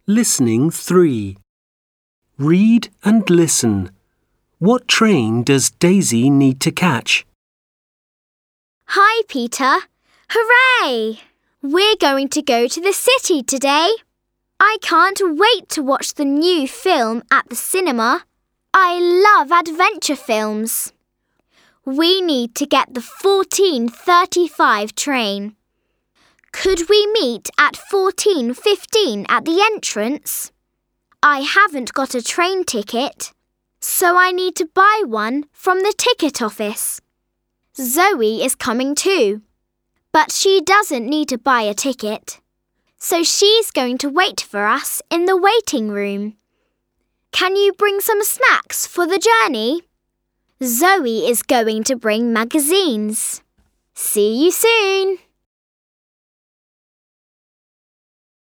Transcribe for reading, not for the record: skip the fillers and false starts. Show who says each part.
Speaker 1: Listening 3. Read and listen. What train does Daisy need to catch?
Speaker 2: Hi, Peter. Hooray! We're going to go to the city today. I can't wait to watch the new film at the cinema. I love adventure films. We need to get the 14:35 train. Could we meet at 14:15 at the entrance? I haven't got a train ticket, so I need to buy one from the ticket office. Zoe is coming too, but she doesn't need to buy a ticket, so she's going to wait for us in the waiting room. Can you bring some snacks for the journey? Zoe is going to bring magazines. See you soon!